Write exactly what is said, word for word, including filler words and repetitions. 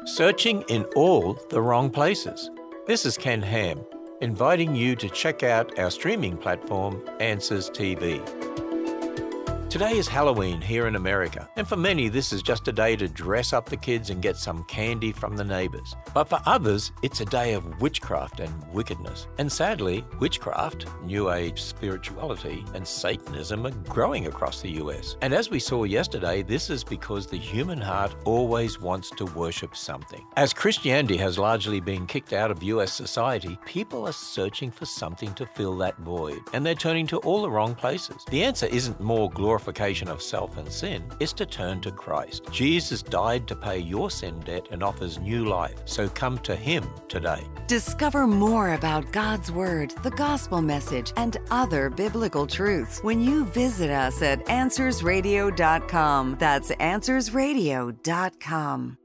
Searching in all the wrong places. This is Ken Ham, inviting you to check out our streaming platform, Answers T V. Today is Halloween here in America, and for many this is just a day to dress up the kids and get some candy from the neighbours. But for others, it's a day of witchcraft and wickedness. And sadly, witchcraft, New Age spirituality, and Satanism are growing across the U S. And as we saw yesterday, this is because the human heart always wants to worship something. As Christianity has largely been kicked out of U S society, people are searching for something to fill that void, and they're turning to all the wrong places. The answer isn't more glorification of self and sin, is to turn to Christ. Jesus died to pay your sin debt and offers new life, so come to Him today. Discover more about God's Word, the gospel message, and other biblical truths when you visit us at answers radio dot com. That's answers radio dot com.